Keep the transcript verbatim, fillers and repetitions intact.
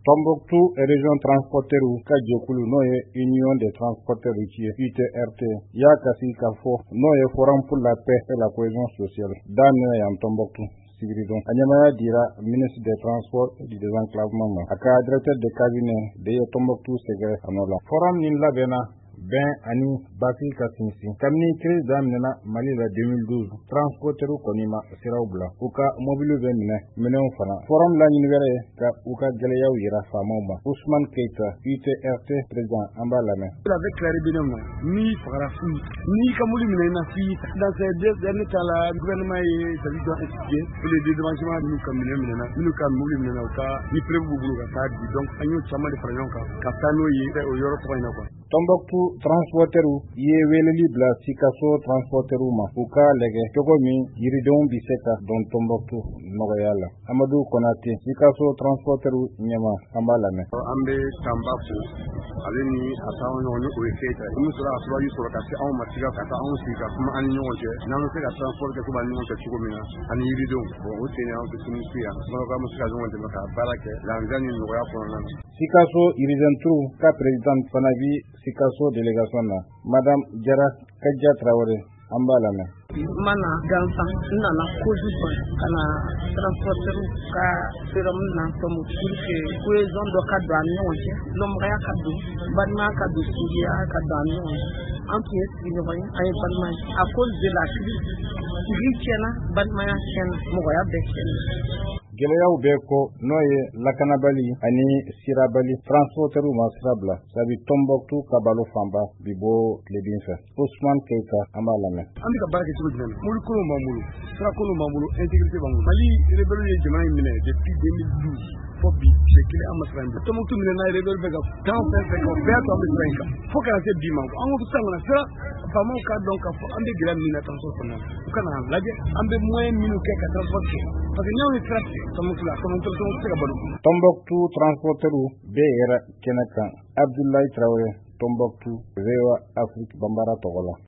Tombouctou région transporteur ka jɛkulu n'o ye Union des transporteurs routiers U T R T y'a kasi k'a fɔ n'o ye Forum pour la paix et la cohésion sociale daminɛ yan Tombouctou Sibiridon a ɲɛmaya dira ministre des transports et du désenclavement ma a ka directeur de cabinet de ye Tombouctou sɛgɛrɛ a nɔ la forum nin labɛnna bɛn ani basi ka sinsin kabini crise daminɛna Mali la deux mille douze transporteur kɔni ma siraw bila u ka mobile bɛ minɛ minɛnw fana forum laɲini wɛrɛ ye ka u ka gɛlɛyaw yira faamaw ma Ousmane Keita U T R T président an b'a lamɛn. Il avait clarifié ma ni fagara fu ni ka mobile minɛ na fi dans ces deux derniers temps là gouvernement est celui doit expliquer pour les dédommagements minnu ka minɛ minɛna minnu ka mobile minɛna u ka ni preuve b'u bolo ka taa di donc an y'o caman de fara ɲɔgɔn kan ka taa n'o ye o yɔrɔ tɔgɔ in na quoi. Tombouctou transporteur ye weleli bila Sikaso transporteur ma u ka lɛgɛ cogo min yiridenw bi se ka don Tombouctou nɔgɔya la. Amadou Konate Sikaso transporteur ɲɛma an b'a lamɛn. An bɛ Tamba fo ale ni a taa ɲɔgɔn ni o ye Keita ye. Mun sɔrɔ a sɔrɔ sɔrɔ ka se anw ma sika ka taa anw sigi ka kuma an ni ɲɔgɔn cɛ n'an bɛ se ka transport kɛ komi an ni ɲɔgɔn cɛ cogo min na ani yiridenw bon o sen an bɛ sinisi yan n'aw ka se ka ɲɔgɔn dɛmɛ ka baara kɛ lafiya ni nɔgɔya kɔnɔna na. Sikaso Irizenturu ka président fana bi Sikaso délégation na Madame Jara Kadja Traoré an b'a lamɛn. Mana gansan nana kojugu kana transporteur ka serum na tomu pour que cohésion dɔ ka don an ni ɲɔgɔn cɛ lɔmɔgɔya ka don balimaya ka don sinjiya ka don an ni ɲɔgɔn cɛ an tun ye sigiɲɔgɔn ye an ye balima ye à cause de la crise sigi tiɲɛna balimaya tiɲɛna mɔgɔya bɛɛ tiɲɛna. Gɛlɛyaw bɛ ko n'o ye lakanabali ani sirabali transporteur ma sira bila sabi Tombouctou ka balo fanba bi bɔ tilebin fɛ Ousmane Keita an b'a lamɛn. An bɛ ka baara kɛ cogo jumɛn na mobili kolon b'an bolo sira kolon b'an bolo intégrité b'an bolo Mali rebelle ye jamana in minɛ depuis deux mille douze fo bi tile kelen an ma sira in bila Tombouctou minɛ n'a ye rebelle bɛ ka temps fɛn fɛn kɛ o bɛɛ to an bɛ sira in kan fo kana se bi ma an ko sisan kɔnɔ sira faamaw k'a dɔn k'a fɔ an bɛ gɛlɛya min na transport kɔnɔna na u kana lajɛ an bɛ moyen minnu kɛ ka transport kɛ parce que n'anw ye sira tigɛ Tombouctou la Tombouctou tɛ se ka balo. Tombouctou transporteur bɛɛ yɛrɛ kɛnɛ kan Abdoulaye Traoré Tombouctou V O A Afrique Bambara tɔgɔ la.